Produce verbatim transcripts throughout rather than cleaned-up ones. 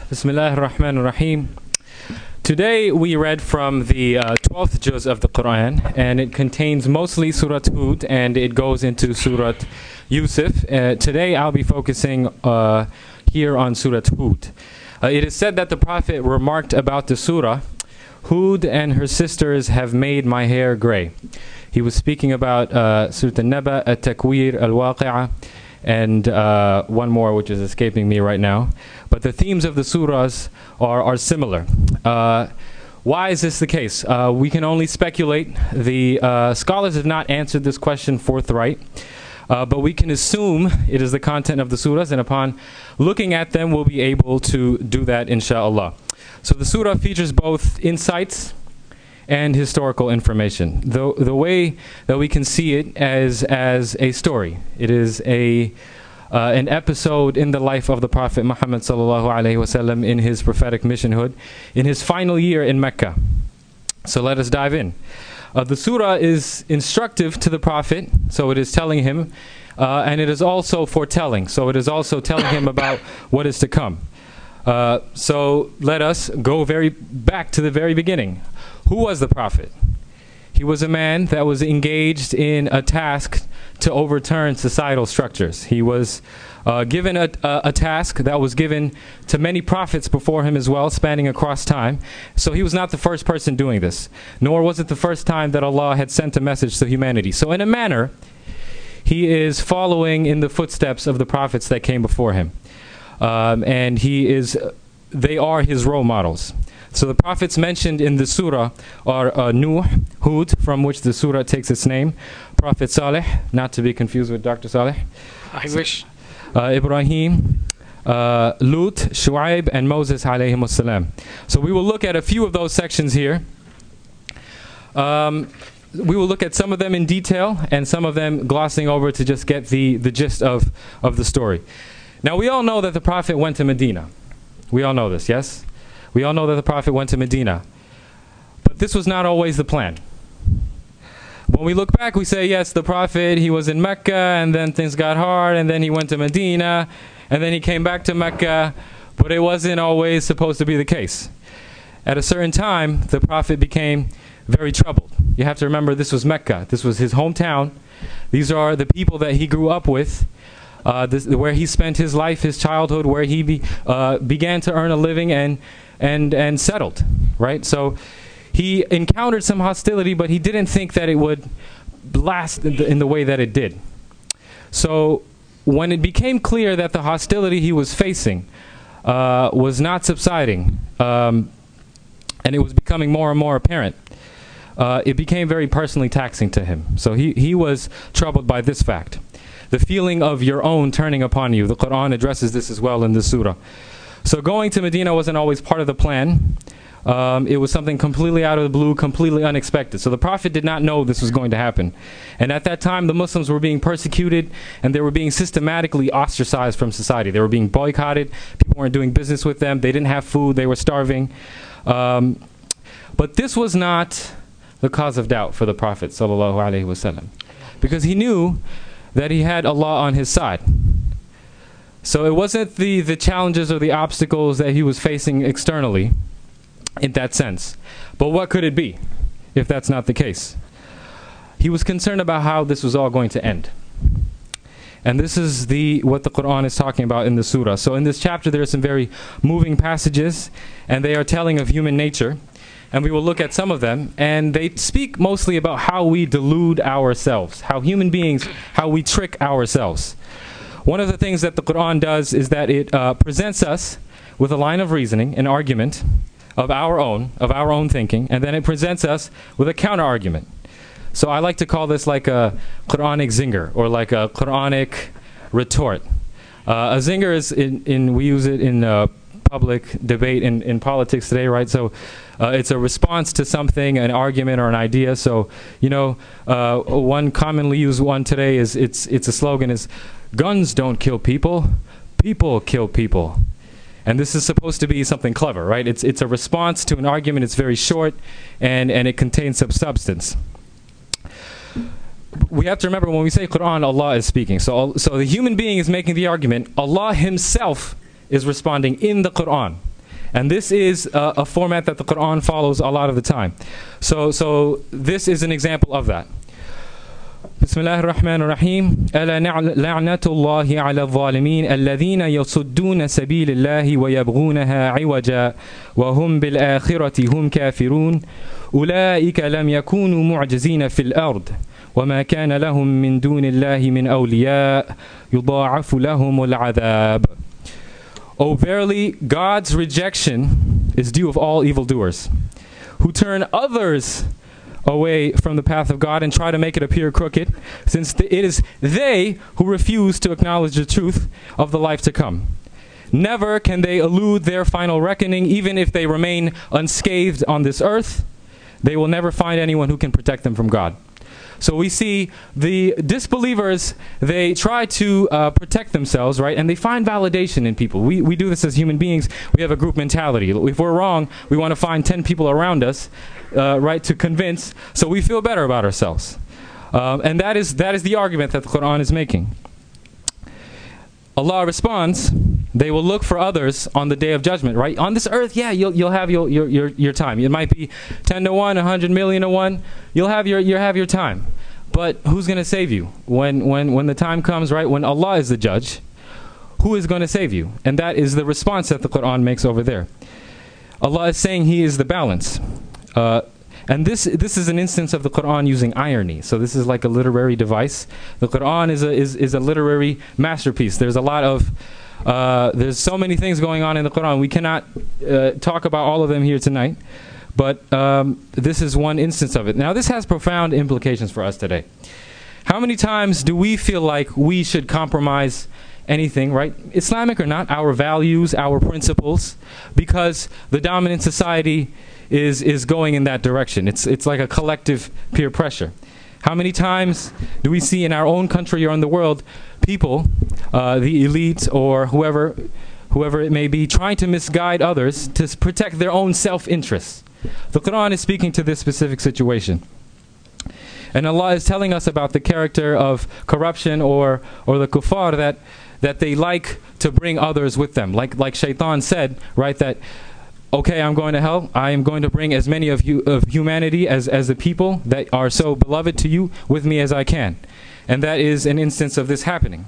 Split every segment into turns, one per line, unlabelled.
Bismillah ar-Rahman ar-Rahim. Today we read from the uh, twelfth juz of the Quran, and it contains mostly Surah Hud, and it goes into Surah Yusuf. Uh, today I'll be focusing uh, here on Surah Hud. Uh, it is said that the Prophet remarked about the surah, Hud and her sisters have made my hair gray. He was speaking about uh, Surah An-Naba, At-Takwir, Al-Waqi'ah, and uh, one more which is escaping me right now. But the themes of the surahs are, are similar. Uh, why is this the case? Uh, we can only speculate. The uh, scholars have not answered this question forthright. Uh, but we can assume it is the content of the surahs, and upon looking at them, we'll be able to do that, inshallah. So the surah features both insights and historical information. The, the way that we can see it as, as a story. It is a, uh, an episode in the life of the Prophet Muhammad sallallahu alaihi wasallam in his prophetic missionhood, in his final year in Mecca. So let us dive in. Uh, the surah is instructive to the Prophet, so it is telling him, uh, and it is also foretelling, so it is also telling him about what is to come. Uh, so let us go very back to the very beginning. Who was the Prophet? He was a man that was engaged in a task to overturn societal structures. He was uh, given a, a, a task that was given to many prophets before him as well, spanning across time. So he was not the first person doing this, nor was it the first time that Allah had sent a message to humanity. So in a manner, he is following in the footsteps of the prophets that came before him. Um, and he is, they are his role models. So the prophets mentioned in the surah are uh, Nuh, Hud, from which the surah takes its name, Prophet Saleh, not to be confused with Doctor Saleh,
I wish,
uh, Ibrahim, uh, Lut, Shu'aib, and Moses alayhim as-salam. So we will look at a few of those sections here. Um, we will look at some of them in detail and some of them glossing over to just get the, the gist of, of the story. Now we all know that the Prophet went to Medina. We all know this, yes? We all know that the Prophet went to Medina. But this was not always the plan. When we look back, we say, yes, the Prophet, he was in Mecca, and then things got hard, and then he went to Medina, and then he came back to Mecca, but it wasn't always supposed to be the case. At a certain time, the Prophet became very troubled. You have to remember, this was Mecca. This was his hometown. These are the people that he grew up with. Uh, this, where he spent his life, his childhood, where he be, uh, began to earn a living and and and settled, right? So he encountered some hostility, but he didn't think that it would last in the, in the way that it did. So when it became clear that the hostility he was facing uh, was not subsiding, um, and it was becoming more and more apparent, uh, it became very personally taxing to him. So he, he was troubled by this fact. The feeling of your own turning upon you. The Quran addresses this as well in the surah. So going to Medina wasn't always part of the plan. Um, it was something completely out of the blue, completely unexpected. So the Prophet did not know this was going to happen. And at that time, the Muslims were being persecuted, and they were being systematically ostracized from society. They were being boycotted. People weren't doing business with them. They didn't have food. They were starving. Um, but this was not the cause of doubt for the Prophet sallallahu alaihi wasallam, because he knew that he had Allah on his side. So it wasn't the, the challenges or the obstacles that he was facing externally in that sense. But what could it be if that's not the case? He was concerned about how this was all going to end. And this is the what the Quran is talking about in the surah. So in this chapter there are some very moving passages, and they are telling of human nature. And we will look at some of them, and they speak mostly about how we delude ourselves, how human beings, how we trick ourselves. One of the things that the Quran does is that it uh, presents us with a line of reasoning, an argument of our own, of our own thinking, and then it presents us with a counter-argument. So I like to call this like a Quranic zinger, or like a Quranic retort. Uh, a zinger is, in, in we use it in uh, public debate in, in politics today, right? So uh, it's a response to something, an argument or an idea. So, you know, uh, one commonly used one today is, it's, it's a slogan is, guns don't kill people, people kill people. And this is supposed to be something clever, right? It's, it's a response to an argument. It's very short, and, and it contains some substance. We have to remember, when we say Quran, Allah is speaking. So, so the human being is making the argument. Allah himself is responding in the Quran. And this is a, a format that the Quran follows a lot of the time. So, so this is an example of that. بسم الله الرحمن الرحيم ألا لعنة الله على الظالمين الذين يصدون سبيل الله ويبغونها عوجا وهم بالآخرة هم كافرون أولئك لم يكونوا معجزين في الأرض وما كان لهم من دون الله من أولياء يضاعف لهم العذاب. Oh, verily, God's rejection is due of all evildoers, who turn others away from the path of God and try to make it appear crooked, since it is they who refuse to acknowledge the truth of the life to come. Never can they elude their final reckoning, even if they remain unscathed on this earth. They will never find anyone who can protect them from God. So we see the disbelievers, they try to uh, protect themselves, right? And they find validation in people. We, we do this as human beings. We have a group mentality. If we're wrong, we want to find ten people around us, uh, right, to convince, so we feel better about ourselves. Um, and that is, that is the argument that the Quran is making. Allah responds, they will look for others on the day of judgment, right? On this earth, yeah, you'll, you'll have your, your, your, your time. It might be ten to one, one hundred million to one. You'll have your, you'll have your time. But who's going to save you? When, when, when the time comes, right, when Allah is the judge, who is going to save you? And that is the response that the Quran makes over there. Allah is saying He is the balance. Uh, And this this is an instance of the Quran using irony. So this is like a literary device. The Quran is a is, is a literary masterpiece. There's a lot of uh, there's so many things going on in the Quran. We cannot uh, talk about all of them here tonight, but um, this is one instance of it. Now this has profound implications for us today. How many times do we feel like we should compromise anything, right, Islamic or not, our values, our principles, because the dominant society is is going in that direction? It's it's like a collective peer pressure. How many times do we see in our own country or in the world people, uh, the elite or whoever whoever it may be, trying to misguide others to protect their own self-interests? The Quran is speaking to this specific situation. And Allah is telling us about the character of corruption or or the kuffar, that that they like to bring others with them. Like like Shaitan said, right, that okay, I'm going to hell. I am going to bring as many of you of humanity as, as the people that are so beloved to you with me as I can. And that is an instance of this happening.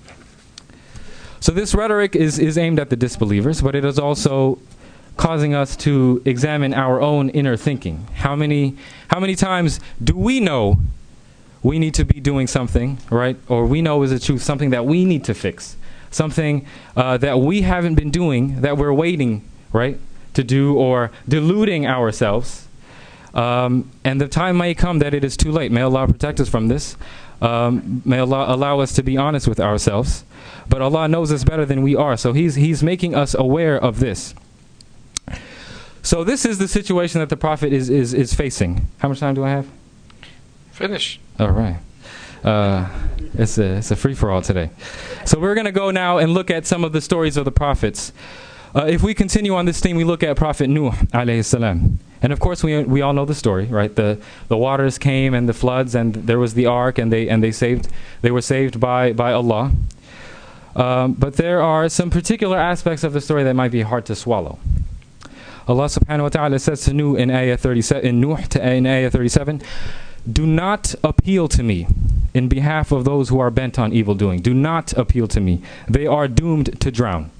So this rhetoric is, is aimed at the disbelievers, but it is also causing us to examine our own inner thinking. How many how many times do we know we need to be doing something, right? Or we know is the truth, something that we need to fix. Something uh, that we haven't been doing, that we're waiting, right, to do, or deluding ourselves, um, and the time may come that it is too late. May Allah protect us from this. Um, may Allah allow us to be honest with ourselves. But Allah knows us better than we are, so He's He's making us aware of this. So this is the situation that the Prophet is is is facing. How much time do I have?
Finish.
All right. Uh, it's a it's a free for all today. So we're gonna go now and look at some of the stories of the prophets. Uh, if we continue on this theme, we look at Prophet Nuh alayhi salam. And of course we we all know the story, right? The the waters came and the floods, and there was the ark, and they and they saved they were saved by by Allah. Um, but there are some particular aspects of the story that might be hard to swallow. Allah subhanahu wa ta'ala says to Nuh in ayah thirty-seven, in Nuh to in ayah thirty-seven, do not appeal to me in behalf of those who are bent on evil doing. Do not appeal to me. They are doomed to drown.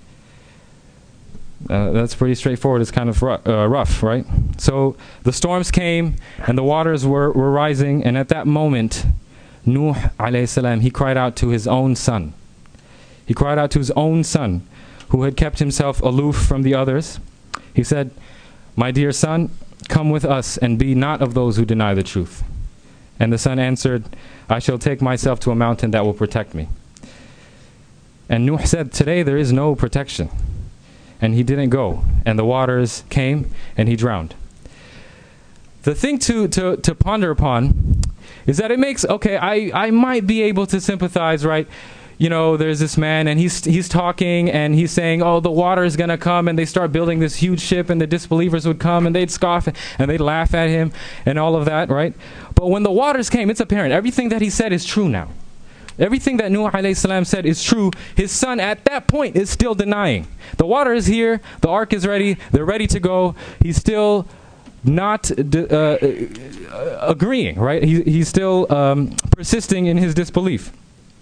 Uh, that's pretty straightforward. It's kind of rough, uh, rough, right? So the storms came and the waters were, were rising, and at that moment, Nuh alayhi salam, he cried out to his own son. He cried out to his own son, who had kept himself aloof from the others. He said, my dear son, come with us and be not of those who deny the truth. And the son answered, I shall take myself to a mountain that will protect me. And Nuh said, today there is no protection. And he didn't go, and the waters came, and he drowned. The thing to, to, to ponder upon is that it makes, okay, I, I might be able to sympathize, right? You know, there's this man, and he's, he's talking, and he's saying, oh, the water is going to come, and they start building this huge ship, and the disbelievers would come, and they'd scoff, and they'd laugh at him, and all of that, right? But when the waters came, it's apparent. Everything that he said is true now. Everything that Nuh alayhi salam said is true. His son at that point is still denying. The water is here, the ark is ready, they're ready to go. He's still not uh, agreeing, right? He, he's still um, persisting in his disbelief.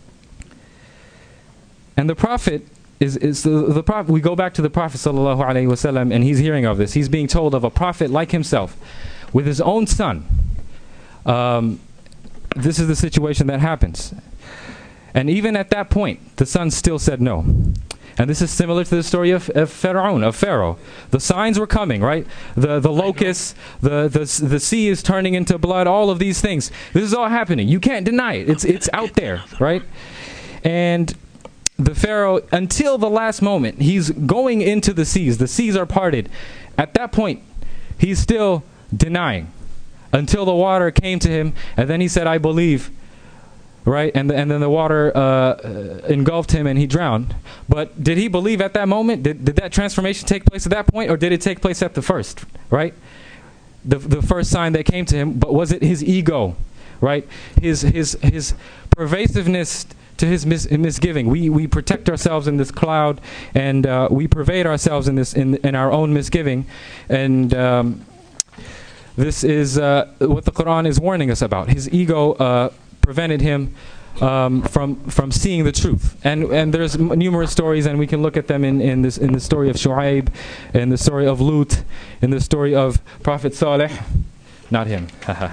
And the Prophet is, is the, the Prophet, we go back to the Prophet sallallahu alaihi wasallam, and he's hearing of this. He's being told of a prophet like himself with his own son. Um, this is the situation that happens. And even at that point, the son still said no. And this is similar to the story of, of Pharaoh, of Pharaoh. The signs were coming, right? The the locusts, the, the the sea is turning into blood, all of these things. This is all happening. You can't deny it. It's it's out there, right? And the Pharaoh, until the last moment, he's going into the seas. The seas are parted. At that point, he's still denying until the water came to him, and then he said, I believe. Right, and the, and then the water uh, engulfed him and he drowned. But did he believe at that moment? Did did that transformation take place at that point, or did it take place at the first? Right, the the first sign that came to him. But was it his ego? Right, his his his pervasiveness to his mis misgiving. We we protect ourselves in this cloud, and uh, we pervade ourselves in this in in our own misgiving, and. Um, this is uh, what the Quran is warning us about. His ego uh, prevented him um, from from seeing the truth, and and there's m numerous stories, and we can look at them in in this in the story of Shu'aib, in the story of Lut, in the story of Prophet Saleh, not him.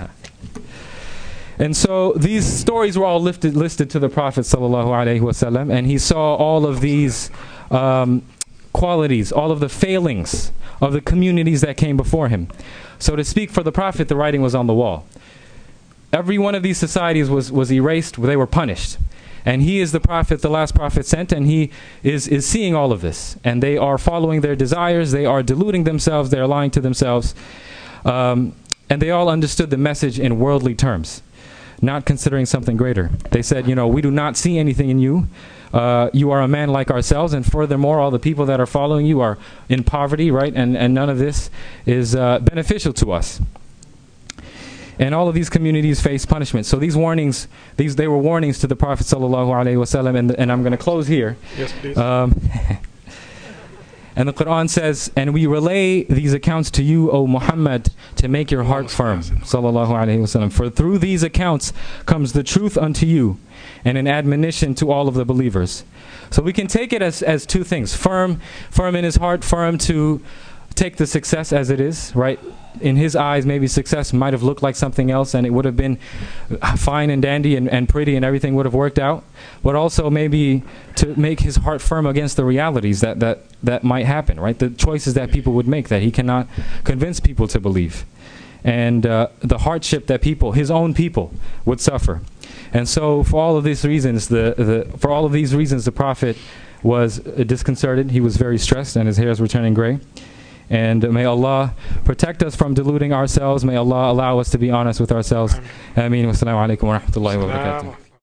And so these stories were all lifted, listed to the Prophet sallallahu alaihi wasallam, and he saw all of these um, qualities, all of the failings of the communities that came before him. So to speak for the Prophet, the writing was on the wall. Every one of these societies was, was erased, they were punished. And he is the Prophet, the last Prophet sent, and he is, is seeing all of this. And they are following their desires, they are deluding themselves, they are lying to themselves. Um, and they all understood the message in worldly terms, not considering something greater. They said, you know, we do not see anything in you. Uh, you are a man like ourselves, and furthermore, all the people that are following you are in poverty, right? And, and none of this is uh, beneficial to us. And all of these communities face punishment. So these warnings, these they were warnings to the Prophet sallallahu alaihi wasallam, and, and I'm going to close here.
Yes, please.
Um, and the Quran says, and we relay these accounts to you, O Muhammad, to make your heart firm, sallallahu alaihi wasallam. For through these accounts comes the truth unto you, and an admonition to all of the believers. So we can take it as, as two things. Firm, firm in his heart, firm to take the success as it is, right? In his eyes, maybe success might have looked like something else, and it would have been fine and dandy and, and pretty, and everything would have worked out. But also maybe to make his heart firm against the realities that, that, that might happen, right? The choices that people would make that he cannot convince people to believe. And uh, the hardship that people, his own people, would suffer. And so for all of these reasons, the, the, for all of these reasons, the Prophet was uh, disconcerted. He was very stressed, and his hairs were turning gray. And may Allah protect us from deluding ourselves. May Allah allow us to be honest with ourselves. Ameen. Wassalamu alaikum wa rahmatullahi wa barakatuh.